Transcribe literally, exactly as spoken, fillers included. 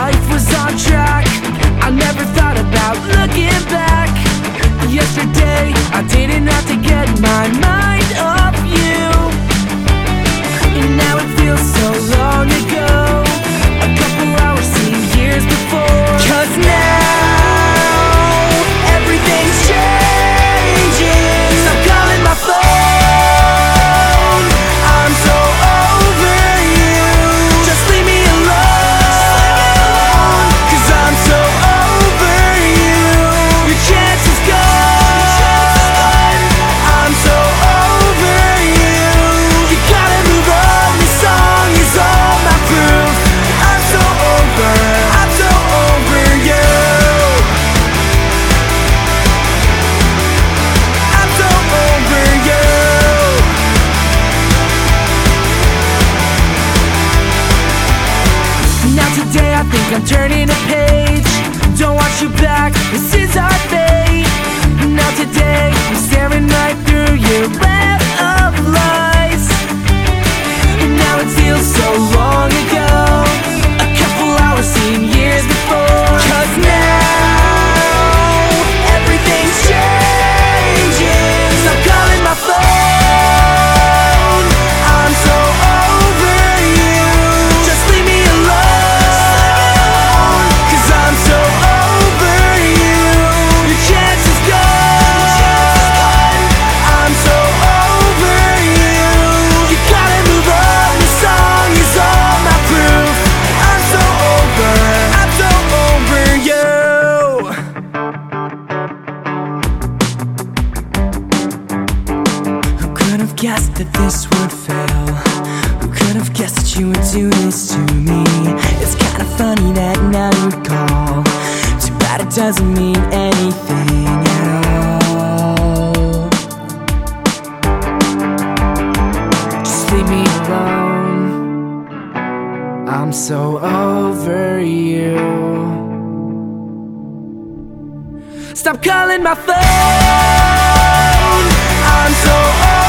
life was on track. I never thought about looking back. Yesterday, I didn't have to get my mind off you, and now it feels so long ago. A couple hours seem years before. Cause now, everything's changing. Stop calling my phone, I'm so over you. Just leave me alone, cause I'm so over you. Your chance is gone, I'm so over you. You gotta move on, this song is all my proof. I'm so over, I'm so over you. I'm so over you. Now today I think I'm turning a page. Don't want you back, this is our fate. Now today I'm staring right through your web of lies, and now it feels so long ago. A couple hours seem years before. Cause now, everything's changing. Stop calling my phone, I'm so over you. Just leave me alone, cause I'm so over you. Your chance is gone, I'm so over you. You gotta move on, this song is all my proof. I'm so over, I'm so over you. Who could have guessed that this would fail? Who could have guessed that you would do this to me? It's kinda funny that now you call. Too bad it doesn't mean anything at all. Just leave me alone, I'm so over you. Stop calling my phone, I'm so over